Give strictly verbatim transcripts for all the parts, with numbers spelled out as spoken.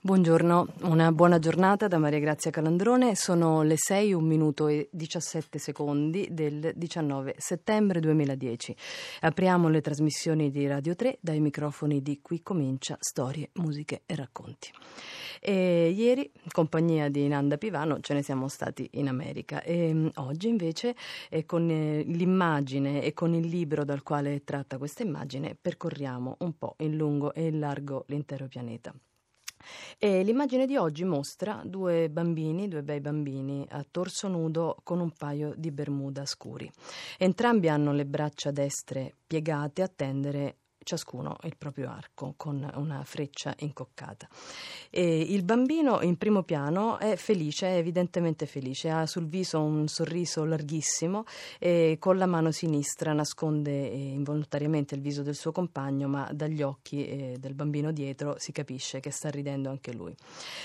Buongiorno, una buona giornata da Maria Grazia Calandrone. Sono le sei, un minuto e diciassette secondi del diciannove settembre duemiladieci. Apriamo le trasmissioni di Radio tre dai microfoni di Qui Comincia Storie, Musiche e Racconti. E ieri, in compagnia di Nanda Pivano, ce ne siamo stati in America e oggi invece eh, con eh, l'immagine e con il libro dal quale tratta questa immagine percorriamo un po' in lungo e in largo l'intero pianeta. E l'immagine di oggi mostra due bambini, due bei bambini a torso nudo con un paio di bermuda scuri. Entrambi hanno le braccia destre piegate a tendere ciascuno il proprio arco con una freccia incoccata. E il bambino in primo piano è felice, è evidentemente felice, ha sul viso un sorriso larghissimo e con la mano sinistra nasconde involontariamente il viso del suo compagno, ma dagli occhi del bambino dietro si capisce che sta ridendo anche lui.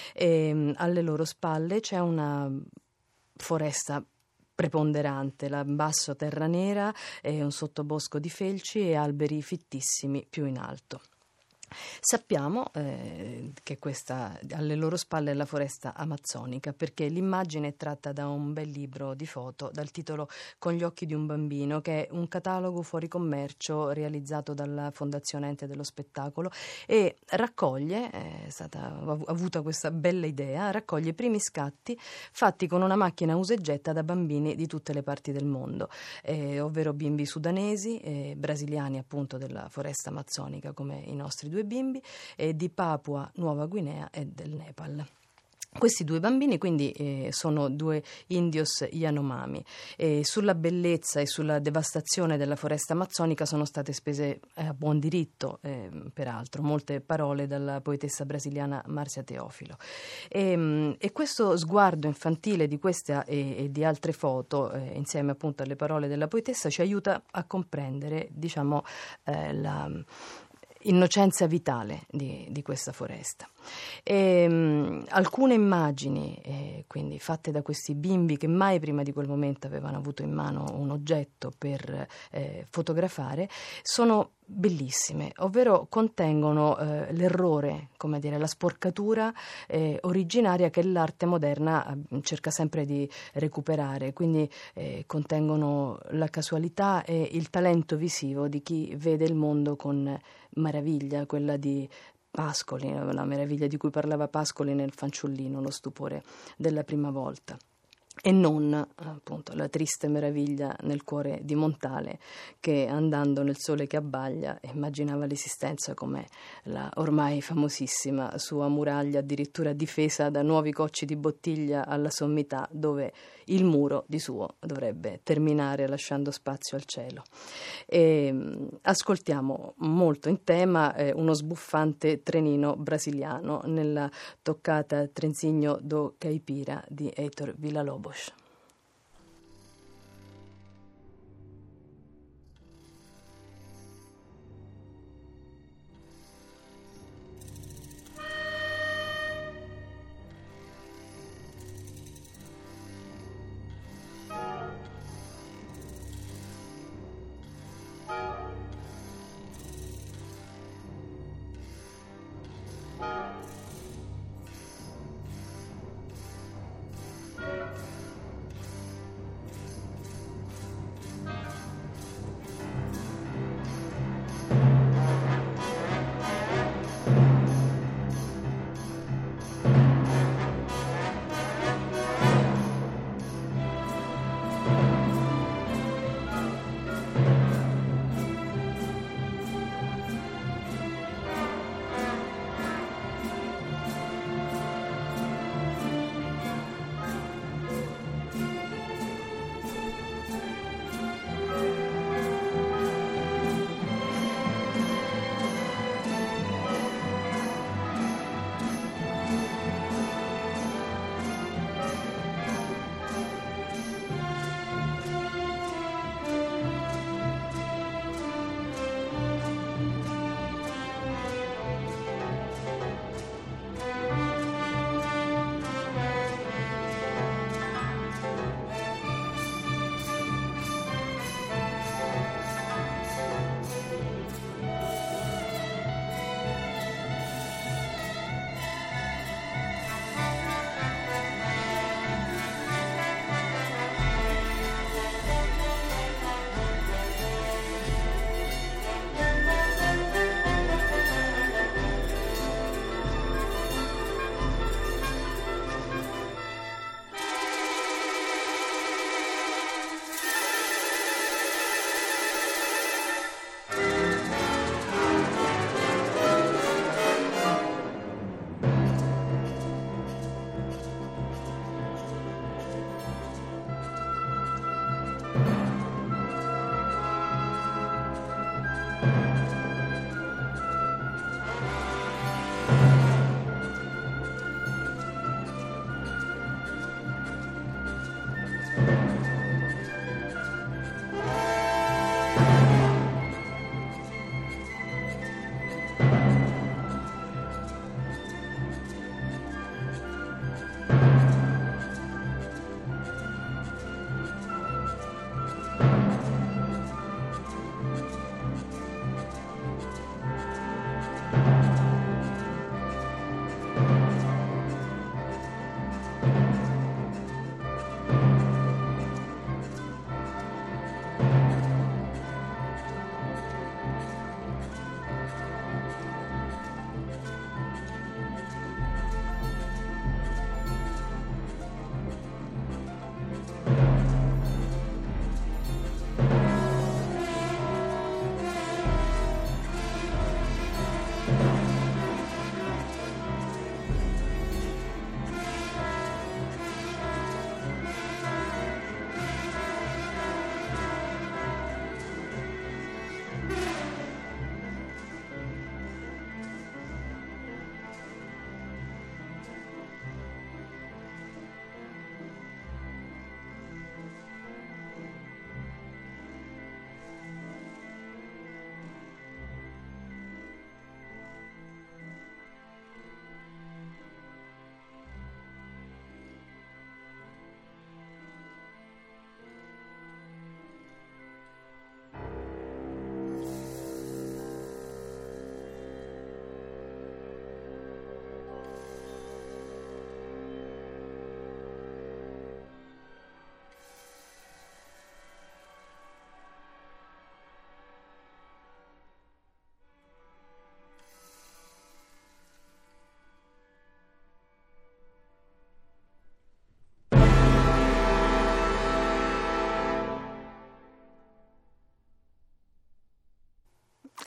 E alle loro spalle c'è una foresta preponderante, la basso terra nera e un sottobosco di felci e alberi fittissimi più in alto. Sappiamo eh, che questa alle loro spalle è la foresta amazzonica perché l'immagine è tratta da un bel libro di foto dal titolo Con gli occhi di un bambino, che è un catalogo fuori commercio realizzato dalla Fondazione Ente dello Spettacolo e raccoglie, è stata ha avuta questa bella idea, raccoglie i primi scatti fatti con una macchina usa e getta da bambini di tutte le parti del mondo, eh, ovvero bimbi sudanesi e brasiliani appunto della foresta amazzonica come i nostri due bimbi e di Papua Nuova Guinea e del Nepal. Questi due bambini quindi eh, sono due indios Yanomami e sulla bellezza e sulla devastazione della foresta amazzonica sono state spese eh, a buon diritto, eh, peraltro, molte parole dalla poetessa brasiliana Márcia Teófilo. E, e questo sguardo infantile di questa e, e di altre foto, eh, insieme appunto alle parole della poetessa, ci aiuta a comprendere, diciamo, eh, la innocenza vitale di, di questa foresta. E, um, alcune immagini eh, quindi fatte da questi bimbi che mai prima di quel momento avevano avuto in mano un oggetto per eh, fotografare sono bellissime, ovvero contengono eh, l'errore, come dire, la sporcatura eh, originaria che l'arte moderna eh, cerca sempre di recuperare, quindi eh, contengono la casualità e il talento visivo di chi vede il mondo con meraviglia, quella di Pascoli, la meraviglia di cui parlava Pascoli nel Fanciullino, lo stupore della prima volta. E non appunto la triste meraviglia nel cuore di Montale che andando nel sole che abbaglia immaginava l'esistenza come la ormai famosissima sua muraglia addirittura difesa da nuovi cocci di bottiglia alla sommità dove il muro di suo dovrebbe terminare lasciando spazio al cielo. E, ascoltiamo molto in tema eh, uno sbuffante trenino brasiliano nella toccata Trenzinho do Caipira di Heitor Villa-Lobos.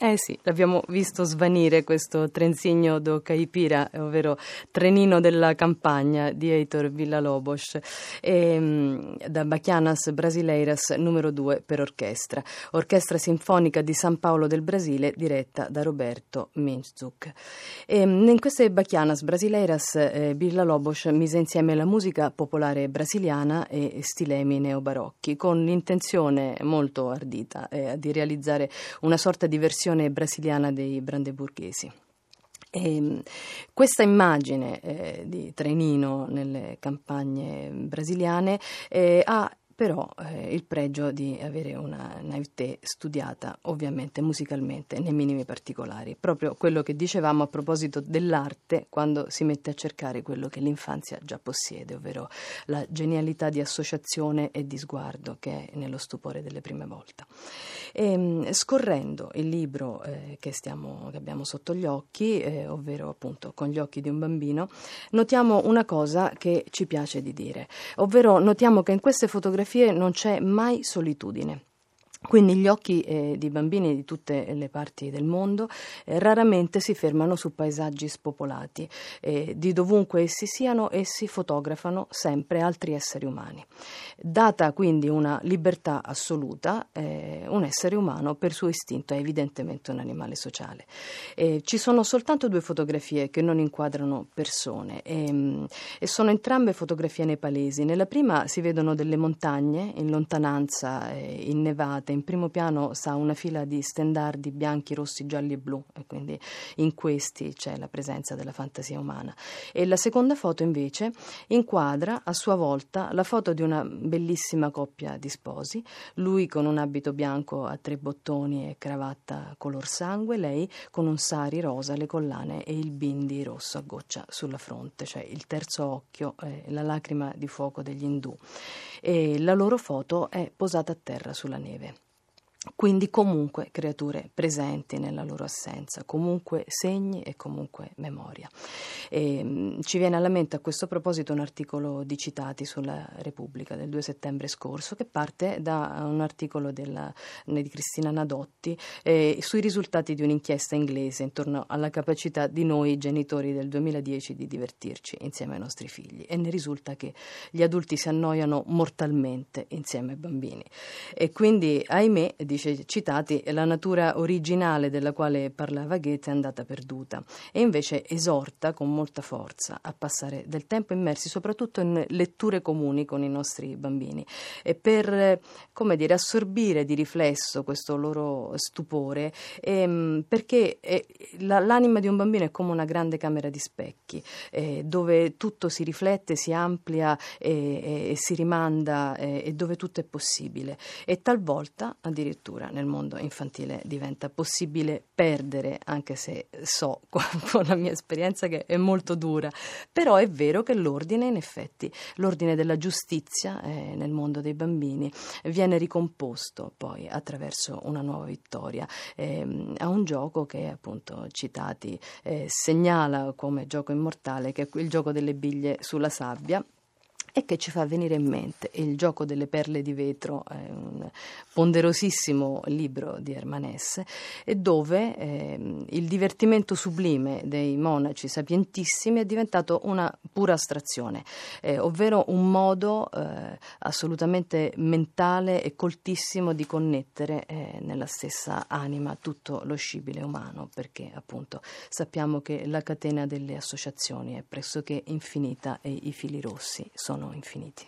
Eh sì, l'abbiamo visto svanire questo Trenzinho do Caipira, ovvero Trenino della campagna di Heitor Villa-Lobos, e, da Bachianas Brasileiras numero due per orchestra, orchestra sinfonica di San Paolo del Brasile diretta da Roberto Minczuk. E, in queste Bachianas Brasileiras eh, Villa-Lobos mise insieme la musica popolare brasiliana e stilemi neobarocchi, con l'intenzione molto ardita eh, di realizzare una sorta di versione brasiliana dei brandeburghesi. E questa immagine eh, di Trenino nelle campagne brasiliane eh, ha però eh, il pregio di avere una naivete studiata ovviamente musicalmente nei minimi particolari, proprio quello che dicevamo a proposito dell'arte quando si mette a cercare quello che l'infanzia già possiede, ovvero la genialità di associazione e di sguardo che è nello stupore delle prime volte. E, scorrendo il libro eh, che, stiamo, che abbiamo sotto gli occhi, eh, ovvero appunto Con gli occhi di un bambino, notiamo una cosa che ci piace di dire, ovvero notiamo che in queste fotografie non c'è mai solitudine. Quindi gli occhi eh, di bambini di tutte le parti del mondo eh, raramente si fermano su paesaggi spopolati. Eh, di dovunque essi siano, essi fotografano sempre altri esseri umani. Data quindi una libertà assoluta, eh, un essere umano per suo istinto è evidentemente un animale sociale. Eh, ci sono soltanto due fotografie che non inquadrano persone e, e sono entrambe fotografie nepalesi. Nella prima si vedono delle montagne in lontananza, eh, innevate. In primo piano sta una fila di stendardi bianchi, rossi, gialli e blu, e quindi in questi c'è la presenza della fantasia umana. E la seconda foto invece inquadra a sua volta la foto di una bellissima coppia di sposi, lui con un abito bianco a tre bottoni e cravatta color sangue, lei con un sari rosa, le collane e il bindi rosso a goccia sulla fronte, cioè il terzo occhio, eh, la lacrima di fuoco degli indù. E la loro foto è posata a terra sulla neve. Quindi comunque creature presenti nella loro assenza, comunque segni e comunque memoria. E, mh, ci viene alla mente a questo proposito un articolo di Citati sulla Repubblica del due settembre scorso, che parte da un articolo della, di Cristina Nadotti eh, sui risultati di un'inchiesta inglese intorno alla capacità di noi genitori del duemiladieci di divertirci insieme ai nostri figli, e ne risulta che gli adulti si annoiano mortalmente insieme ai bambini. E quindi, ahimè, dice Citati, la natura originale della quale parlava Goethe è andata perduta, e invece esorta con molta forza a passare del tempo immersi soprattutto in letture comuni con i nostri bambini, e per, come dire, assorbire di riflesso questo loro stupore, ehm, perché eh, la, l'anima di un bambino è come una grande camera di specchi, eh, dove tutto si riflette, si amplia e, e, e si rimanda, eh, e dove tutto è possibile, e talvolta addirittura nel mondo infantile diventa possibile perdere, anche se so con la mia esperienza che è molto dura, però è vero che l'ordine, in effetti, l'ordine della giustizia eh, nel mondo dei bambini viene ricomposto poi attraverso una nuova vittoria eh, a un gioco che appunto Citati eh, segnala come gioco immortale, che è il gioco delle biglie sulla sabbia, e che ci fa venire in mente Il gioco delle perle di vetro, eh, un ponderosissimo libro di Hermann Hesse, dove eh, il divertimento sublime dei monaci sapientissimi è diventato una pura astrazione, eh, ovvero un modo eh, assolutamente mentale e coltissimo di connettere eh, nella stessa anima tutto lo scibile umano, perché appunto sappiamo che la catena delle associazioni è pressoché infinita e i fili rossi sono infiniti.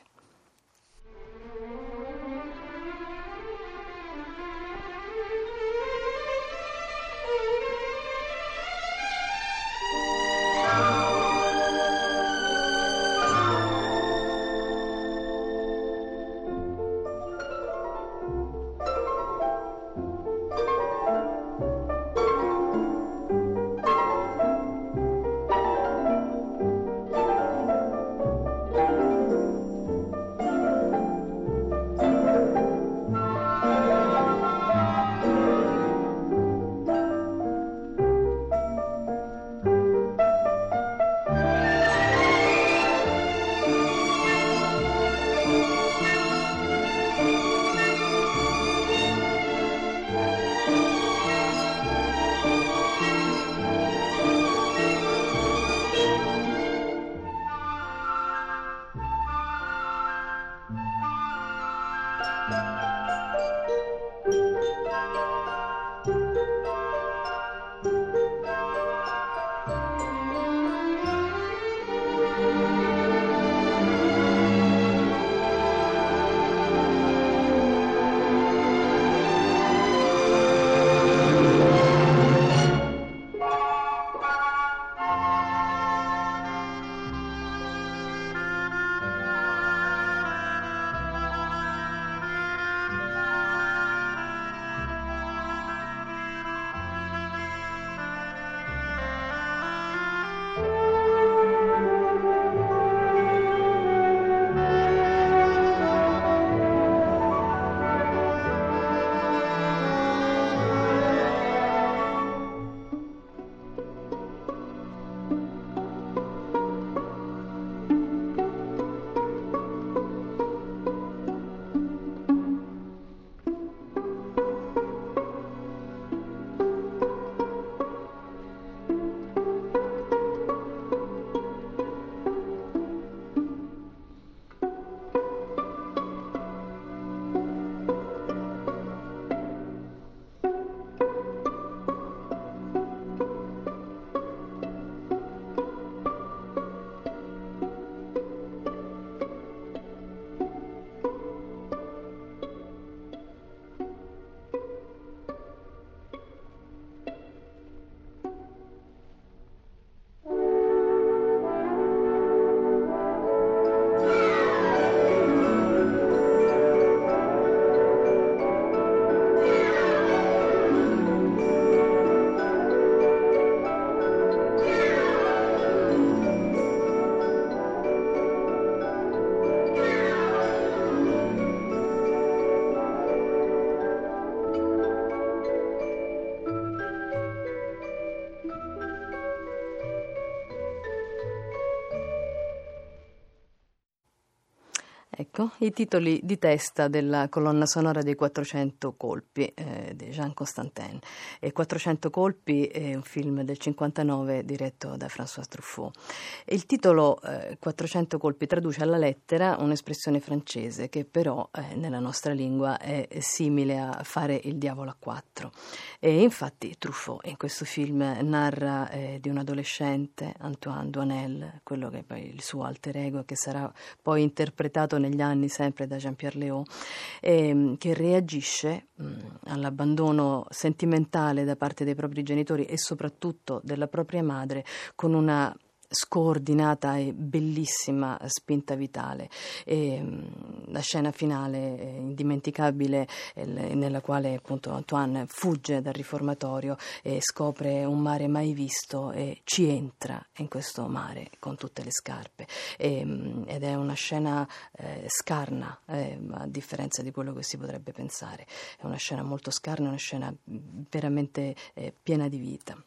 Ecco, i titoli di testa della colonna sonora dei quattrocento colpi eh, di Jean Constantin. E quattrocento colpi è un film del cinquantanove diretto da François Truffaut. Il titolo eh, quattrocento colpi traduce alla lettera un'espressione francese che però eh, nella nostra lingua è simile a fare il diavolo a quattro. E infatti Truffaut in questo film narra eh, di un adolescente, Antoine Doinel, quello che è poi il suo alter ego, che sarà poi interpretato negli anni sempre da Jean-Pierre Léaud, ehm, che reagisce mh, all'abbandono sentimentale da parte dei propri genitori e soprattutto della propria madre con una scordinata e bellissima spinta vitale. E, mh, la scena finale è indimenticabile, eh, nella quale appunto Antoine fugge dal riformatorio e scopre un mare mai visto e ci entra in questo mare con tutte le scarpe. E, mh, ed è una scena eh, scarna, eh, a differenza di quello che si potrebbe pensare. È una scena molto scarna, una scena veramente eh, piena di vita.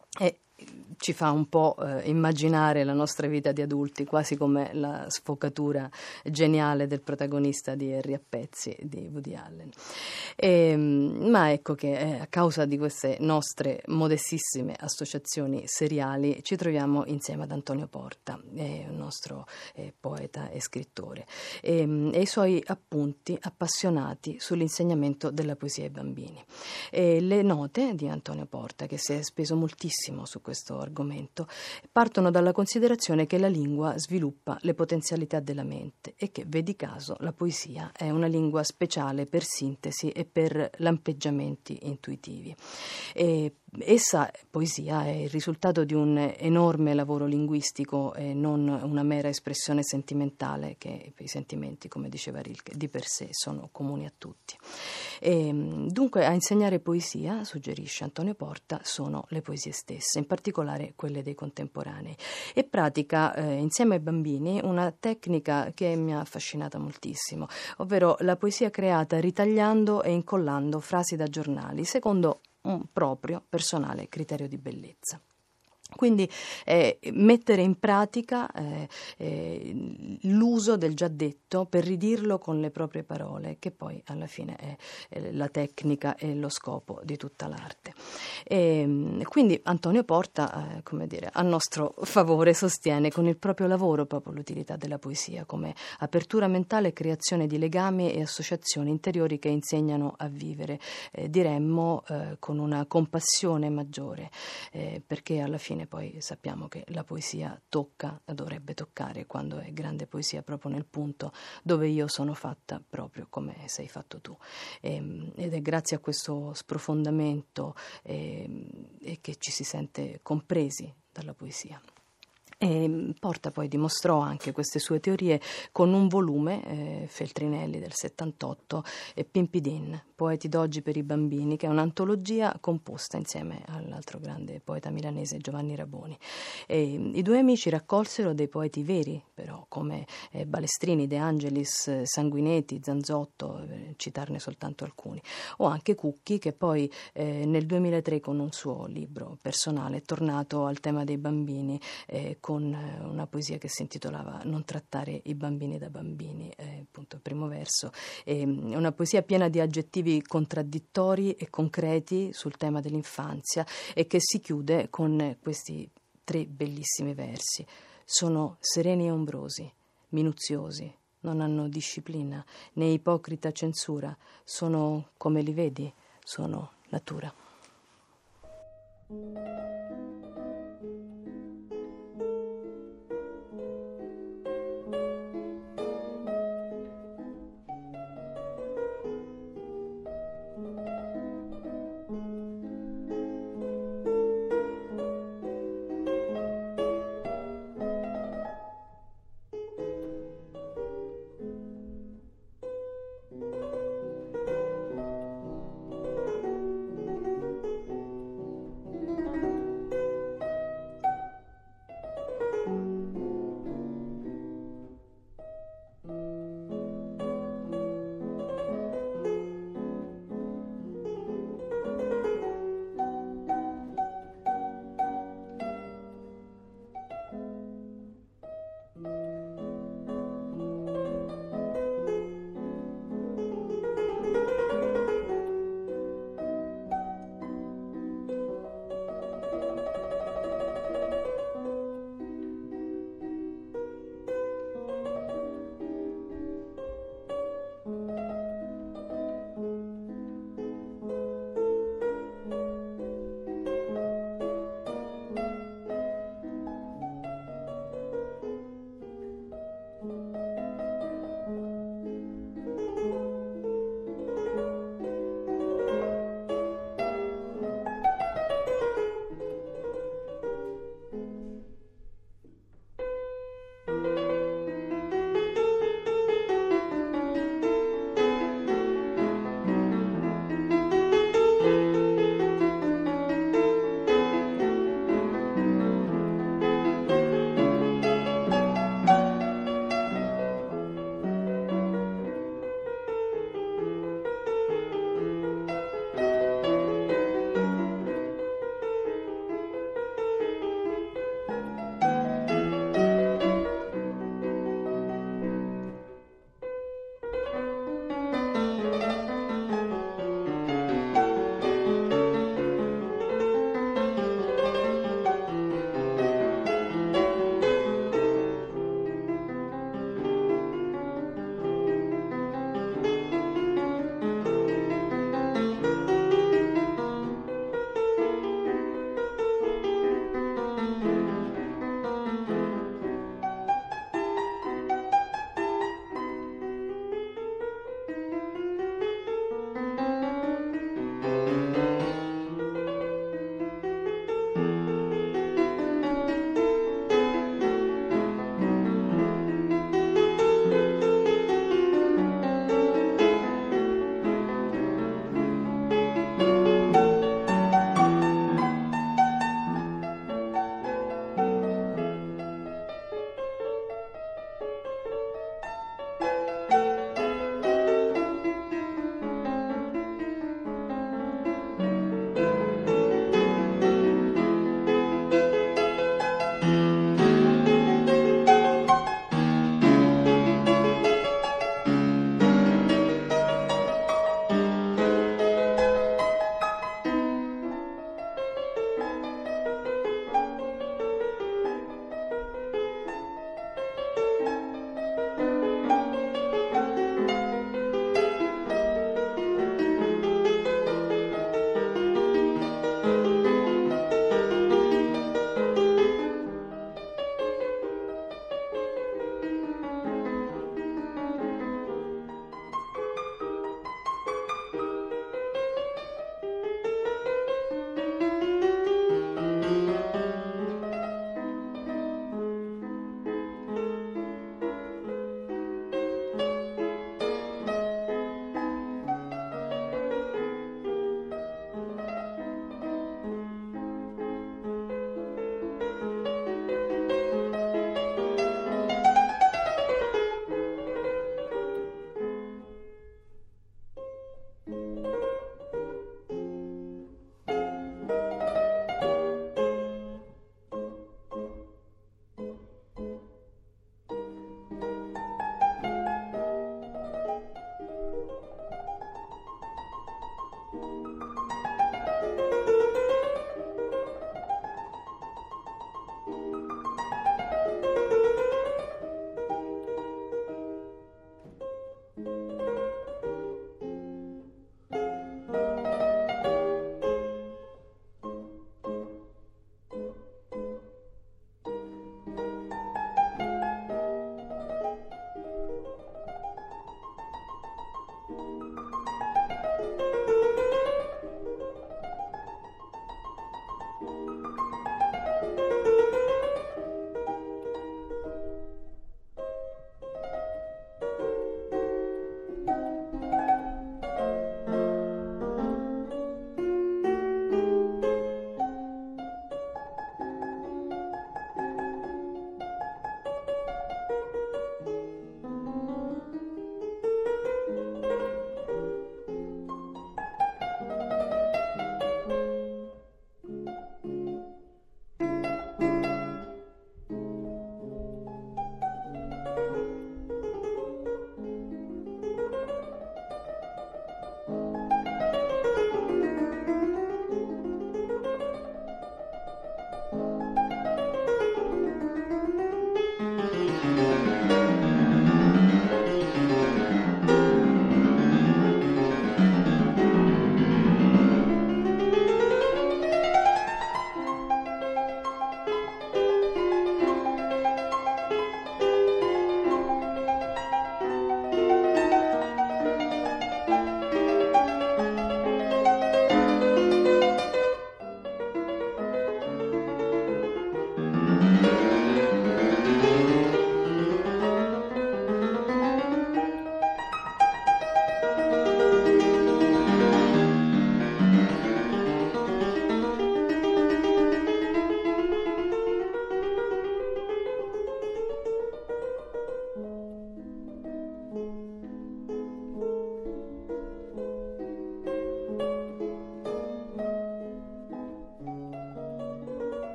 E ci fa un po' eh, immaginare la nostra vita di adulti, quasi come la sfocatura geniale del protagonista di Harry a pezzi di Woody Allen. E, ma ecco che eh, a causa di queste nostre modestissime associazioni seriali ci troviamo insieme ad Antonio Porta, eh, un nostro eh, poeta e scrittore, e, e i suoi appunti appassionati sull'insegnamento della poesia ai bambini. E le note di Antonio Porta, che si è speso moltissimo su questo argomento, partono dalla considerazione che la lingua sviluppa le potenzialità della mente e che, vedi caso, la poesia è una lingua speciale per sintesi e per lampeggiamenti intuitivi. E essa, poesia, è il risultato di un enorme lavoro linguistico e non una mera espressione sentimentale, che i sentimenti, come diceva Rilke, di per sé sono comuni a tutti. E, dunque, a insegnare poesia, suggerisce Antonio Porta, sono le poesie stesse, in particolare quelle dei contemporanei, e pratica eh, insieme ai bambini una tecnica che mi ha affascinata moltissimo, ovvero la poesia creata ritagliando e incollando frasi da giornali secondo un proprio personale criterio di bellezza. Quindi eh, mettere in pratica eh, eh, l'uso del già detto per ridirlo con le proprie parole, che poi alla fine è, è la tecnica e lo scopo di tutta l'arte. E, quindi Antonio Porta, eh, come dire, a nostro favore sostiene con il proprio lavoro proprio l'utilità della poesia come apertura mentale, creazione di legami e associazioni interiori che insegnano a vivere, eh, diremmo eh, con una compassione maggiore, eh, perché alla fine poi sappiamo che la poesia tocca, dovrebbe toccare, quando è grande poesia, proprio nel punto dove io sono fatta proprio come sei fatto tu. E, ed è grazie a questo sprofondamento e, e che ci si sente compresi dalla poesia. E Porta poi dimostrò anche queste sue teorie con un volume, eh, Feltrinelli del settantotto, e Pimpidin, Poeti d'oggi per i bambini, che è un'antologia composta insieme all'altro grande poeta milanese Giovanni Raboni. E i due amici raccolsero dei poeti veri, però, come eh, Balestrini, De Angelis, Sanguinetti, Zanzotto, per citarne soltanto alcuni, o anche Cucchi, che poi eh, nel duemilatré con un suo libro personale è tornato al tema dei bambini, eh, con una poesia che si intitolava Non trattare i bambini da bambini, eh, appunto il primo verso, è una poesia piena di aggettivi contraddittori e concreti sul tema dell'infanzia e che si chiude con questi tre bellissimi versi. Sono sereni e ombrosi, minuziosi, non hanno disciplina né ipocrita censura, sono come li vedi, sono natura.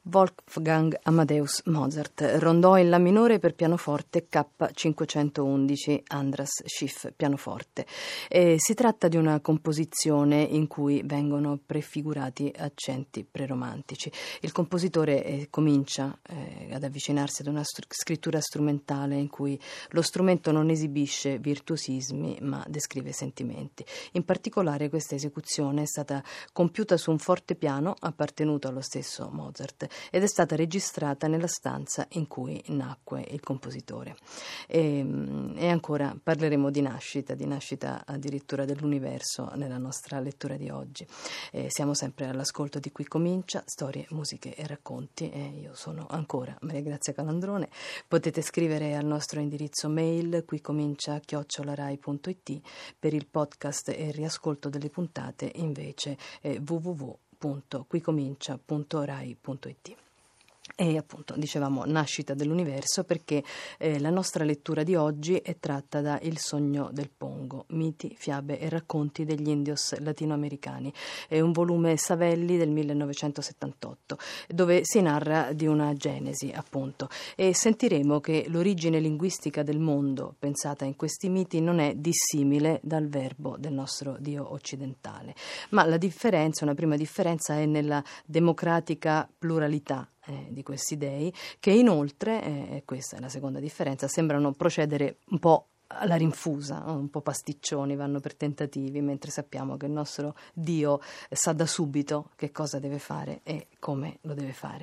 Wolfgang Amadeus Mozart, rondò in La minore per pianoforte K cinquecentoundici, Andras Schiff pianoforte. E si tratta di una composizione in cui vengono prefigurati accenti preromantici. Il compositore eh, comincia eh, ad avvicinarsi ad una str- scrittura strumentale in cui lo strumento non esibisce virtuosismi ma descrive sentimenti. In particolare questa esecuzione è stata compiuta su un fortepiano appartenuto allo stesso Mozart ed è stata registrata nella stanza in cui nacque il compositore. E, e ancora parleremo di nascita, di nascita addirittura dell'universo nella nostra lettura di oggi. E siamo sempre all'ascolto di Qui Comincia, storie, musiche e racconti, e io sono ancora Maria Grazia Calandrone. Potete scrivere al nostro indirizzo mail quicomincia chiocciola rai punto it, per il podcast e il riascolto delle puntate invece eh, w w w punto quicomincia punto rai punto it. E appunto dicevamo nascita dell'universo perché eh, la nostra lettura di oggi è tratta da Il sogno del Pongo, miti, fiabe e racconti degli indios latinoamericani. È un volume Savelli del millenovecentosettantotto dove si narra di una genesi appunto, e sentiremo che l'origine linguistica del mondo pensata in questi miti non è dissimile dal verbo del nostro Dio occidentale, ma la differenza, una prima differenza è nella democratica pluralità Eh, di questi dei, che inoltre, eh, questa è la seconda differenza, sembrano procedere un po' alla rinfusa, un po' pasticcioni, vanno per tentativi, mentre sappiamo che il nostro Dio sa da subito che cosa deve fare e come lo deve fare.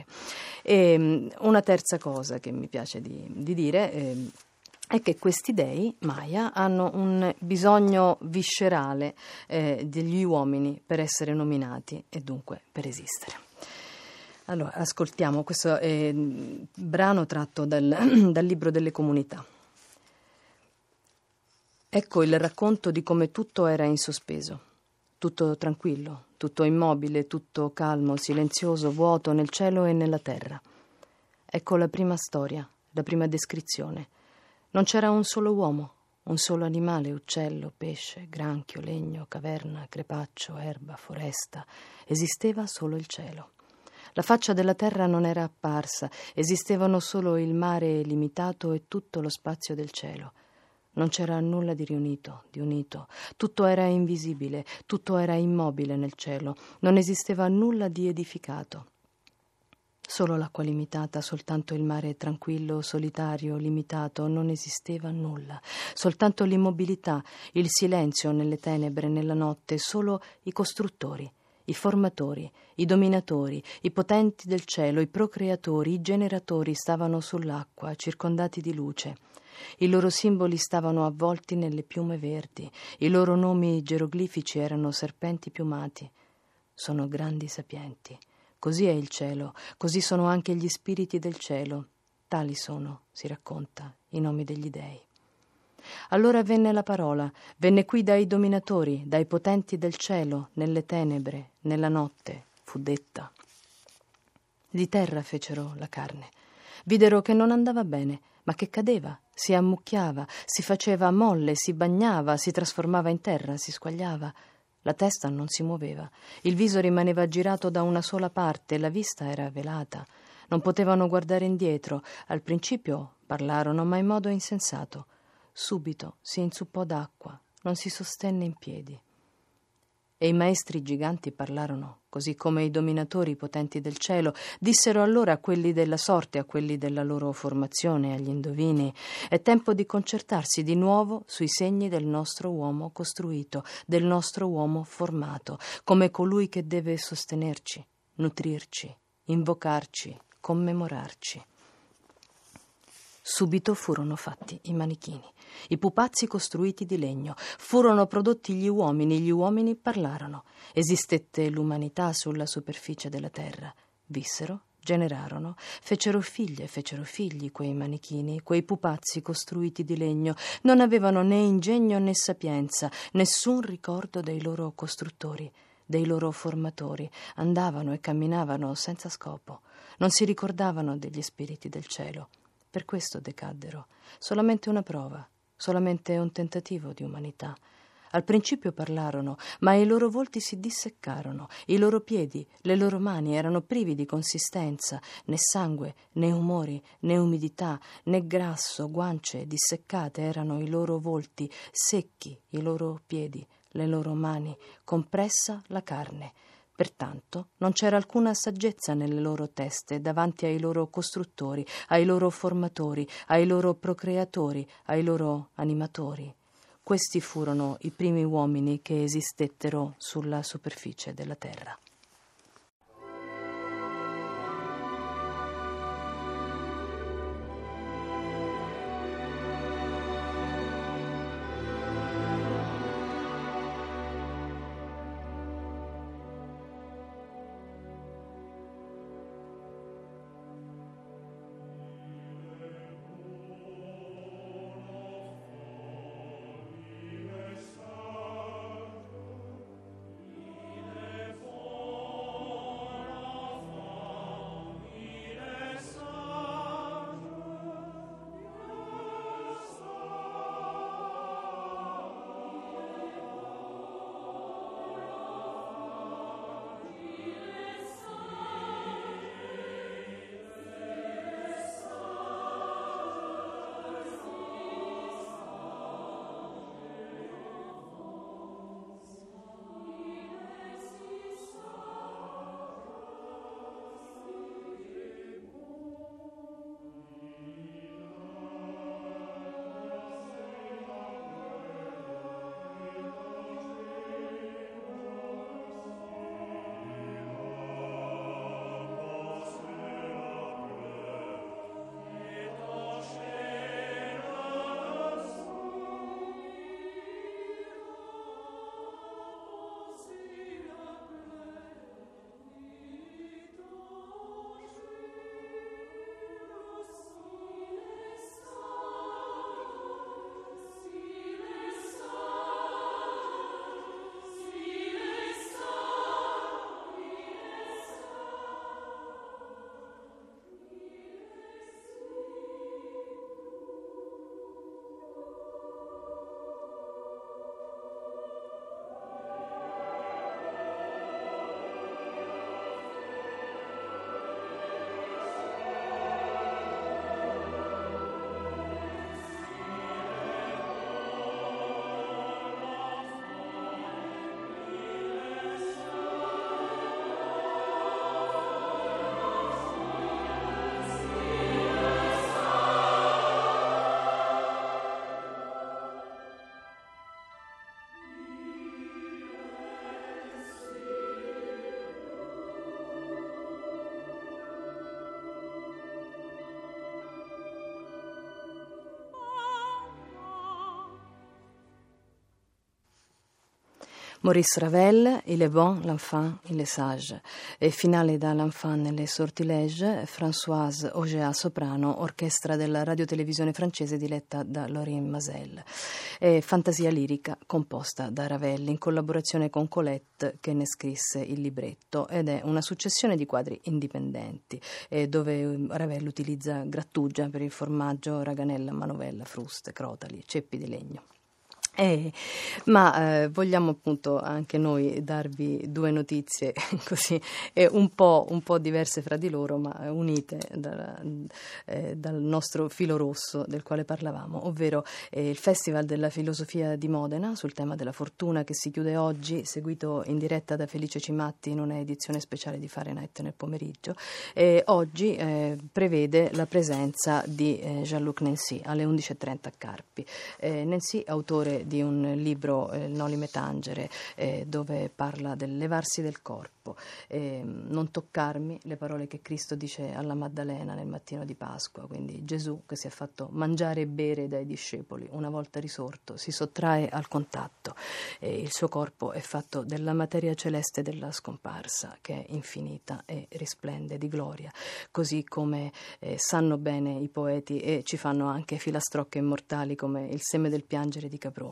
E una terza cosa che mi piace di, di dire eh, è che questi dei, Maya, hanno un bisogno viscerale eh, degli uomini per essere nominati e dunque per esistere. Allora, ascoltiamo questo eh, brano tratto dal, dal libro delle comunità. Ecco il racconto di come tutto era in sospeso, tutto tranquillo, tutto immobile, tutto calmo, silenzioso, vuoto nel cielo e nella terra. Ecco la prima storia, la prima descrizione. Non c'era un solo uomo, un solo animale, uccello, pesce, granchio, legno, caverna, crepaccio, erba, foresta. Esisteva solo il cielo. La faccia della terra non era apparsa, esistevano solo il mare limitato e tutto lo spazio del cielo. Non c'era nulla di riunito, di unito, tutto era invisibile, tutto era immobile nel cielo, non esisteva nulla di edificato. Solo l'acqua limitata, soltanto il mare tranquillo, solitario, limitato, non esisteva nulla. Soltanto l'immobilità, il silenzio nelle tenebre, nella notte, solo i costruttori, i formatori, i dominatori, i potenti del cielo, i procreatori, i generatori stavano sull'acqua, circondati di luce. I loro simboli stavano avvolti nelle piume verdi, i loro nomi geroglifici erano serpenti piumati. Sono grandi sapienti. Così è il cielo, così sono anche gli spiriti del cielo. Tali sono, si racconta, i nomi degli dei. Allora venne la parola, venne qui dai dominatori, dai potenti del cielo, nelle tenebre, nella notte, fu detta. Di terra fecero la carne. Videro che non andava bene, ma che cadeva, si ammucchiava, si faceva molle, si bagnava, si trasformava in terra, si squagliava. La testa non si muoveva, il viso rimaneva girato da una sola parte, la vista era velata. Non potevano guardare indietro, al principio parlarono, ma in modo insensato. Subito si inzuppò d'acqua, non si sostenne in piedi. E i maestri giganti parlarono, così come i dominatori potenti del cielo, dissero allora a quelli della sorte, a quelli della loro formazione, agli indovini: è tempo di concertarsi di nuovo sui segni del nostro uomo costruito, del nostro uomo formato, come colui che deve sostenerci, nutrirci, invocarci, commemorarci. Subito furono fatti i manichini, i pupazzi costruiti di legno, furono prodotti gli uomini, gli uomini parlarono. Esistette l'umanità sulla superficie della terra. Vissero, generarono, fecero figlie, fecero figli quei manichini, quei pupazzi costruiti di legno. Non avevano né ingegno né sapienza, nessun ricordo dei loro costruttori, dei loro formatori. Andavano e camminavano senza scopo. Non si ricordavano degli spiriti del cielo. Per questo decaddero. Solamente una prova, solamente un tentativo di umanità. Al principio parlarono, ma i loro volti si disseccarono, i loro piedi, le loro mani erano privi di consistenza, né sangue, né umori, né umidità, né grasso, guance disseccate erano i loro volti, secchi i loro piedi, le loro mani, compressa la carne. Pertanto non c'era alcuna saggezza nelle loro teste davanti ai loro costruttori, ai loro formatori, ai loro procreatori, ai loro animatori. Questi furono i primi uomini che esistettero sulla superficie della terra. Maurice Ravel, Il est bon, l'enfant, il est sage. E finale da L'enfant nelle sortilèges, Françoise Auger soprano, orchestra della radiotelevisione francese diretta da Laurine Masel. È fantasia lirica composta da Ravel in collaborazione con Colette, che ne scrisse il libretto, ed è una successione di quadri indipendenti eh, dove Ravel utilizza grattugia per il formaggio, raganella, manovella, fruste, crotali, ceppi di legno. Eh, ma eh, vogliamo appunto anche noi darvi due notizie così eh, un po', un po' diverse fra di loro, ma unite da, eh, dal nostro filo rosso del quale parlavamo, ovvero eh, il Festival della Filosofia di Modena sul tema della fortuna, che si chiude oggi, seguito in diretta da Felice Cimatti in una edizione speciale di Fahrenheit nel pomeriggio. Eh, oggi eh, prevede la presenza di eh, Jean-Luc Nancy alle undici e trenta a Carpi. Eh, Nancy, autore di un libro, eh, Noli Tangere, eh, dove parla del levarsi del corpo, eh, non toccarmi, le parole che Cristo dice alla Maddalena nel mattino di Pasqua, quindi Gesù che si è fatto mangiare e bere dai discepoli, una volta risorto si sottrae al contatto, eh, il suo corpo è fatto della materia celeste della scomparsa, che è infinita e risplende di gloria, così come eh, sanno bene i poeti e ci fanno anche filastrocche immortali come Il seme del piangere di Caproni.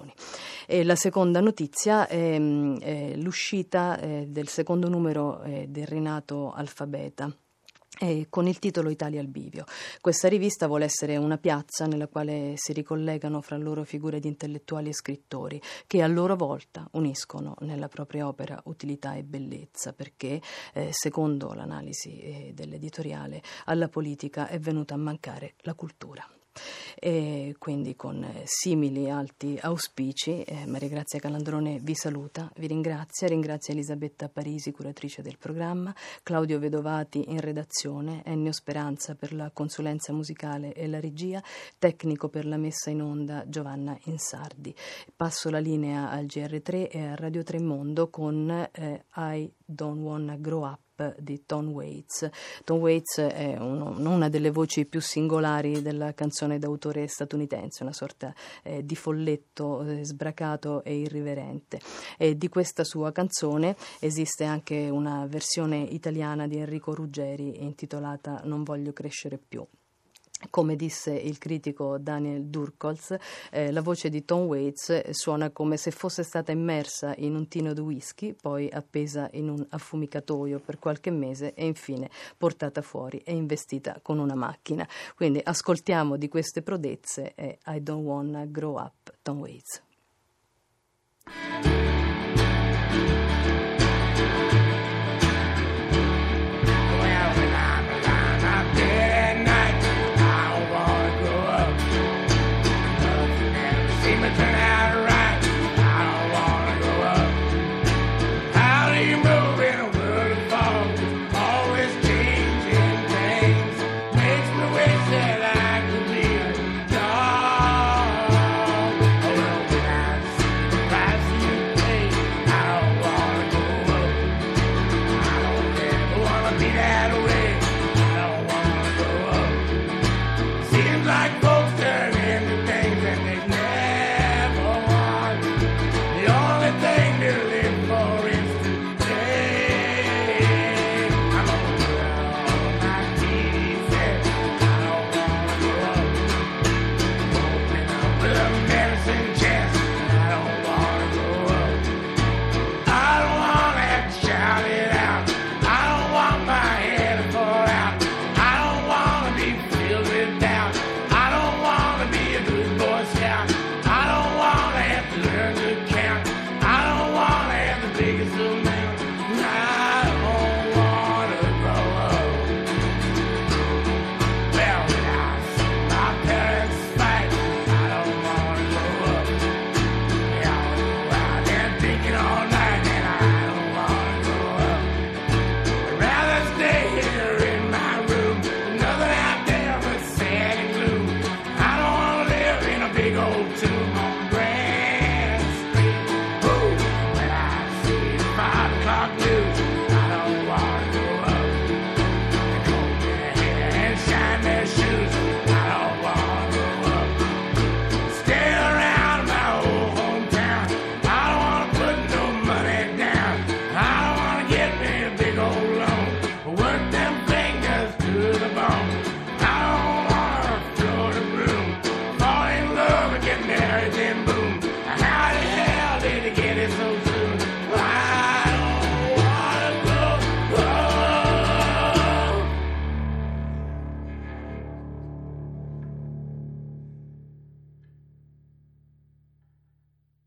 E la seconda notizia è, è l'uscita eh, del secondo numero eh, del Rinato Alfabeta, E con il titolo Italia al bivio. Questa rivista vuole essere una piazza nella quale si ricollegano fra loro figure di intellettuali e scrittori che a loro volta uniscono nella propria opera utilità e bellezza, perché eh, secondo l'analisi eh, dell'editoriale alla politica è venuta a mancare la cultura. E quindi con eh, simili alti auspici eh, Maria Grazia Calandrone vi saluta, vi ringrazia, ringrazia Elisabetta Parisi, curatrice del programma, Claudio Vedovati in redazione, Ennio Speranza per la consulenza musicale e la regia, tecnico per la messa in onda Giovanna Insardi. Passo la linea al G R tre e a Radio tre Mondo con eh, I Don't Wanna Grow Up di Tom Waits. Tom Waits è uno, una delle voci più singolari della canzone d'autore statunitense, una sorta eh, di folletto eh, sbracato e irriverente. E di questa sua canzone esiste anche una versione italiana di Enrico Ruggeri intitolata Non voglio crescere più. Come disse il critico Daniel Durkholz, eh, la voce di Tom Waits suona come se fosse stata immersa in un tino di whisky, poi appesa in un affumicatoio per qualche mese e infine portata fuori e investita con una macchina. Quindi ascoltiamo di queste prodezze e I Don't Wanna Grow Up, Tom Waits.